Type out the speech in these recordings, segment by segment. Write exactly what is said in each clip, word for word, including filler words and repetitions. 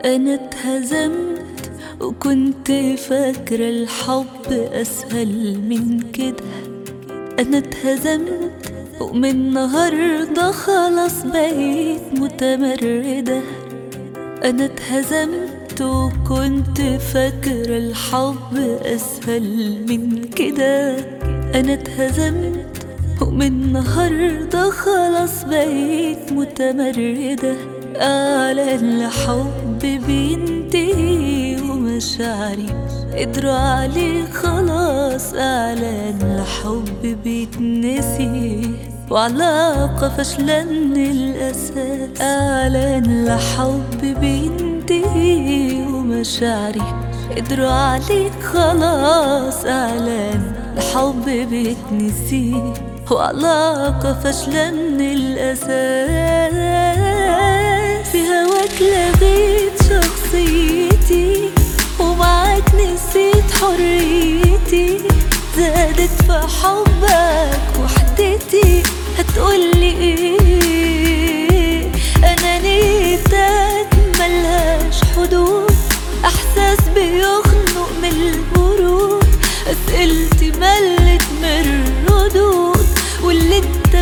أنا اتهزمت وكنت فاكرة الحب أسهل من كده. أنا اتهزمت ومن النهاردة خلاص بقيت متمردة. أنا اتهزمت وكنت فاكرة الحب أسهل من كده. أنا اتهزمت ومن النهاردة خلاص بقيت متمردة على الحب بينتهي ومشاعري قدروا عليه خلاص. أعلن الحب بيتنسي وعلاقة فاشلة من الأساس. أعلن الحب بينتهي ومشاعري قدروا عليه خلاص. أعلن الحب بيتنسي وعلاقة فاشلة من الأساس. في هواك لغيت شخصيتي ومعاك نسيت حريتي. زادت في حبك وحدتي هتقولي ايه؟ أنانيتك ملهاش حدود، احساس بيخنق من البرود. اسئلتي ملت من الردود واللي انت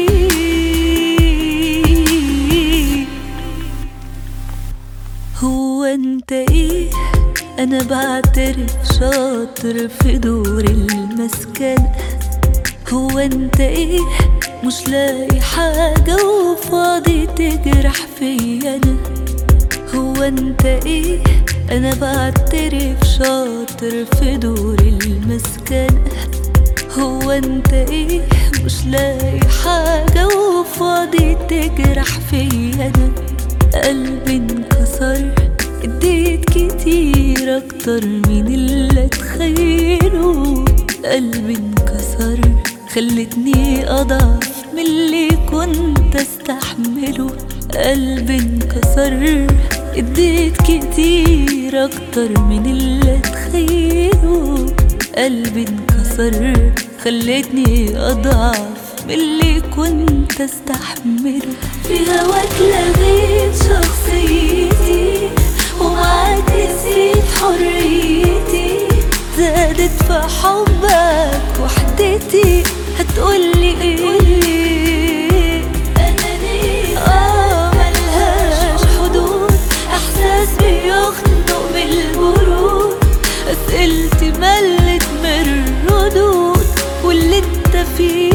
فيه هو انت ايه؟ انا بعترف شاطر في دور المسكنة. هو انت ايه؟ مش لاقي حاجة وفاضي تجرح فيا انا. هو انت ايه؟ انا بعترف شاطر في دور المسكنة. هو انت ايه؟ مش لاقي حاجة وفاضي تجرح فيا انا. قلبي انكسر، اديت كتير اكتر من اللي اتخيله. قلبي انكسر، خلتني اضعف من اللي كنت استحمله. قلبي انكسر، اديت كتير اكتر من اللي اتخيله. قلبي انكسر، خلتني اضعف من اللي كنت استحمله. في هواك لغيت شخصيتي ومعاك نسيت حريتي. زادت في حبك وحدتي هتقولي ايه؟ أنانيتك آه ملهاش حدود، احساس بيخنق من البرود. اسئلتي ملت من الردود واللي انت فيه